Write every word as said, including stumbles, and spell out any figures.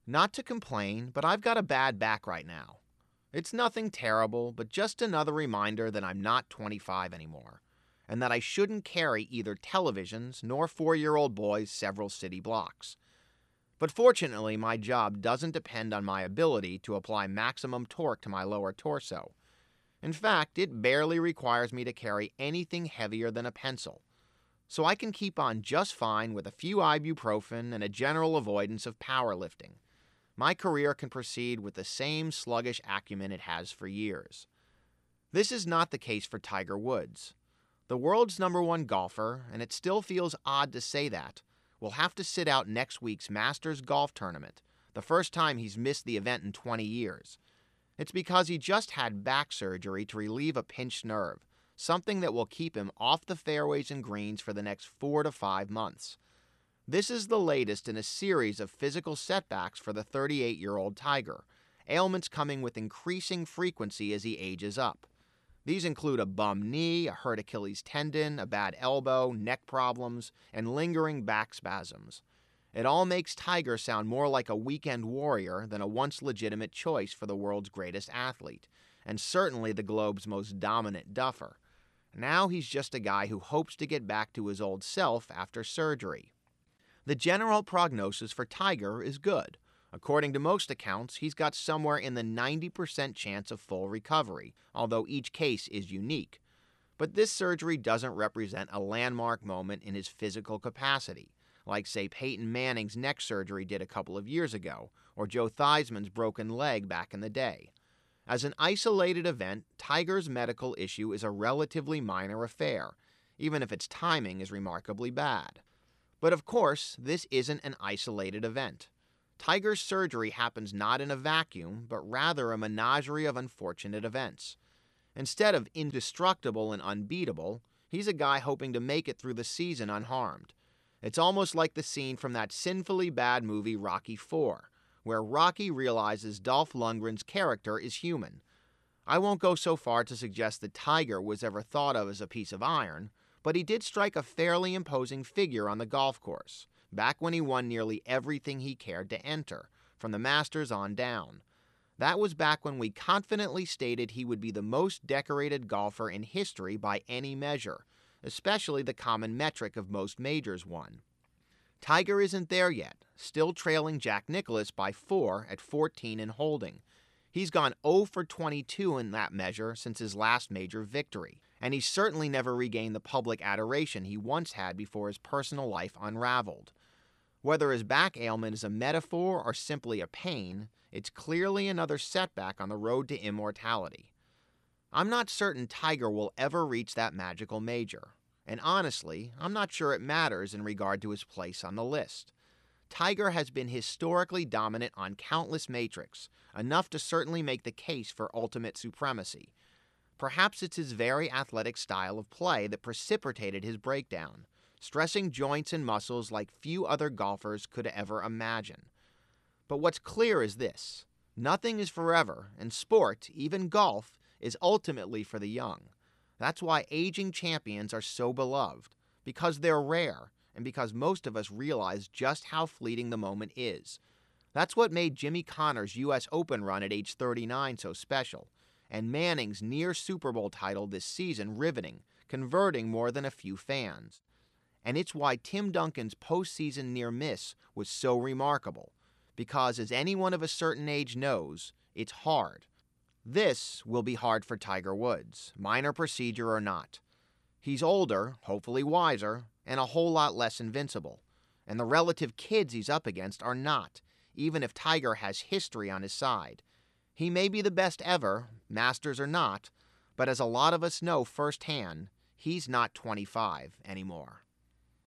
Not to complain, but I've got a bad back right now. It's nothing terrible, but just another reminder that I'm not twenty-five anymore, and that I shouldn't carry either televisions nor four-year-old boys several city blocks. But fortunately, my job doesn't depend on my ability to apply maximum torque to my lower torso. In fact, it barely requires me to carry anything heavier than a pencil, so I can keep on just fine with a few ibuprofen and a general avoidance of powerlifting. My career can proceed with the same sluggish acumen it has for years. This is not the case for Tiger Woods. The world's number one golfer, and it still feels odd to say that, will have to sit out next week's Masters golf tournament, the first time he's missed the event in twenty years. It's because he just had back surgery to relieve a pinched nerve, something that will keep him off the fairways and greens for the next four to five months. This is the latest in a series of physical setbacks for the thirty-eight-year-old Tiger, ailments coming with increasing frequency as he ages up. These include a bum knee, a hurt Achilles tendon, a bad elbow, neck problems, and lingering back spasms. It all makes Tiger sound more like a weekend warrior than a once legitimate choice for the world's greatest athlete, and certainly the globe's most dominant duffer. Now he's just a guy who hopes to get back to his old self after surgery. The general prognosis for Tiger is good. According to most accounts, he's got somewhere in the ninety percent chance of full recovery, although each case is unique. But this surgery doesn't represent a landmark moment in his physical capacity, like, say, Peyton Manning's neck surgery did a couple of years ago, or Joe Theismann's broken leg back in the day. As an isolated event, Tiger's medical issue is a relatively minor affair, even if its timing is remarkably bad. But of course, this isn't an isolated event. Tiger's surgery happens not in a vacuum, but rather a menagerie of unfortunate events. Instead of indestructible and unbeatable, he's a guy hoping to make it through the season unharmed. It's almost like the scene from that sinfully bad movie Rocky four, where Rocky realizes Dolph Lundgren's character is human. I won't go so far to suggest that Tiger was ever thought of as a piece of iron, but he did strike a fairly imposing figure on the golf course, back when he won nearly everything he cared to enter, from the Masters on down. That was back when we confidently stated he would be the most decorated golfer in history by any measure, especially the common metric of most majors won. Tiger isn't there yet, still trailing Jack Nicklaus by four at fourteen and holding. He's gone oh for twenty-two in that measure since his last major victory, and he's certainly never regained the public adoration he once had before his personal life unraveled. Whether his back ailment is a metaphor or simply a pain, it's clearly another setback on the road to immortality. I'm not certain Tiger will ever reach that magical major, and honestly, I'm not sure it matters in regard to his place on the list. Tiger has been historically dominant on countless metrics, enough to certainly make the case for ultimate supremacy. Perhaps it's his very athletic style of play that precipitated his breakdown, stressing joints and muscles like few other golfers could ever imagine. But what's clear is this: nothing is forever, and sport, even golf, is ultimately for the young. That's why aging champions are so beloved, because they're rare, and because most of us realize just how fleeting the moment is. That's what made Jimmy Connor's U S Open run at age thirty-nine so special, and Manning's near Super Bowl title this season riveting, converting more than a few fans. And it's why Tim Duncan's postseason near miss was so remarkable, because as anyone of a certain age knows, it's hard. This will be hard for Tiger Woods, minor procedure or not. He's older, hopefully wiser, and a whole lot less invincible. And the relative kids he's up against are not, even if Tiger has history on his side. He may be the best ever, Masters or not, but as a lot of us know firsthand, he's not twenty-five anymore.